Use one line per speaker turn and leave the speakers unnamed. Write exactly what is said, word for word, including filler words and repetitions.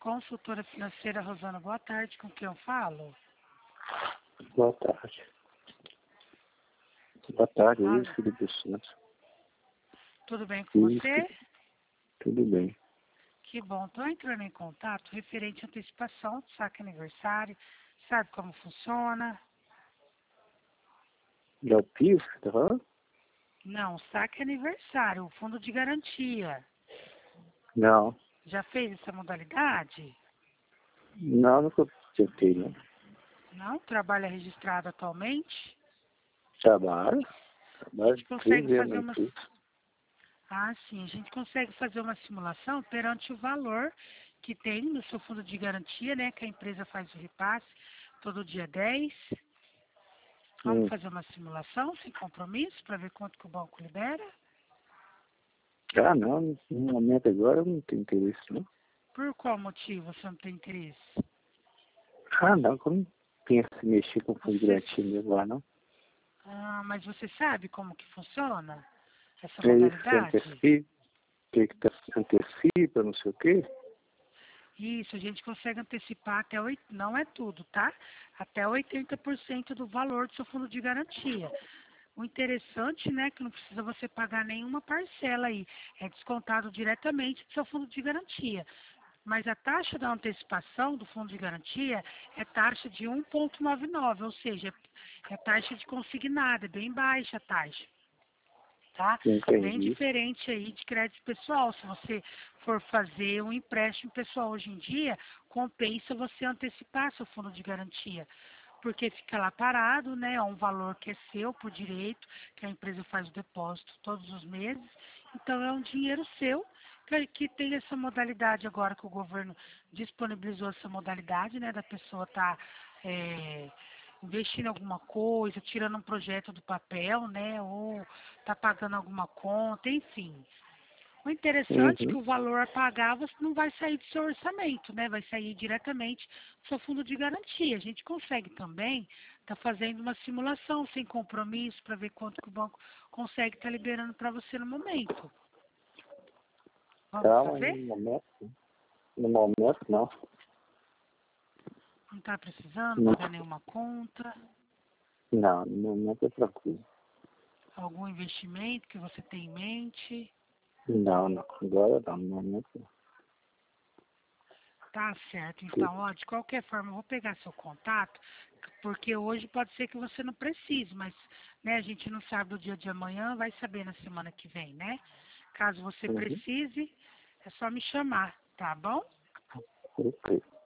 Consultora financeira Rosana, boa tarde, com quem eu falo?
Boa tarde. Boa tarde,
Ah,
isso, Felipe Santos.
tudo bem com
Isso,
você?
tudo bem.
Que bom, estou entrando em contato referente à antecipação do saque aniversário. Sabe como funciona?
Já o P I S, tá falando?
Não, saque aniversário, o fundo de garantia.
Não,
Já fez essa modalidade?
não, nunca tentei, não.
Não? Trabalha registrado atualmente?
Trabalho,
A
trabalho
gente
de três
consegue
anos
fazer
na
uma...
empresa.
Ah, sim, a gente consegue fazer uma simulação perante o valor que tem no seu fundo de garantia, né? Que a empresa faz o repasse todo dia dez. Vamos
Hum.
fazer uma simulação sem compromisso para ver quanto que o banco libera?
Ah, não, no momento agora eu não tenho interesse, não.
Por qual motivo você não tem interesse?
Ah, não, que eu não penso em mexer com fundo de
Você...
garantia mesmo lá, não.
Ah, mas você sabe como que funciona essa
É isso que
modalidade?
antecipa, que que tá- antecipa, não sei o quê.
Isso, a gente consegue antecipar até oito, não é tudo, tá? Até oitenta por cento do valor do seu fundo de garantia. O interessante, né, que não precisa você pagar nenhuma parcela aí, é descontado diretamente do seu fundo de garantia. Mas a taxa da antecipação do fundo de garantia é taxa de um vírgula noventa e nove, ou seja, é taxa de consignada, é bem baixa a taxa. Tá? Bem
Entendi.
diferente aí de crédito pessoal. Se você for fazer um empréstimo pessoal hoje em dia, compensa você antecipar seu fundo de garantia, porque fica lá parado, né? É um valor que é seu por direito, que a empresa faz o depósito todos os meses. Então é um dinheiro seu que, que tem essa modalidade agora que o governo disponibilizou essa modalidade, né? Da pessoa estar investindo em alguma coisa, tirando um projeto do papel, né? Ou tá pagando alguma conta, enfim. O interessante é que
Uhum.
o valor a pagar você não vai sair do seu orçamento, né? Vai sair diretamente do seu fundo de garantia. A gente consegue também estar fazendo uma simulação sem compromisso para ver quanto que o banco consegue estar liberando para você no momento. Vamos
Tá, mas
fazer?
no momento, no momento não.
Não está precisando
Não,
pagar nenhuma conta?
não, no momento é tranquilo.
Algum investimento que você tem em mente?
Não, não, agora não, no momento não.
Tá certo. Então, ó, de qualquer forma, eu vou pegar seu contato, porque hoje pode ser que você não precise, mas, né, a gente não sabe do dia de amanhã, vai saber na semana que vem, né? Caso você
Uhum.
precise, é só me chamar, tá bom?
Ok.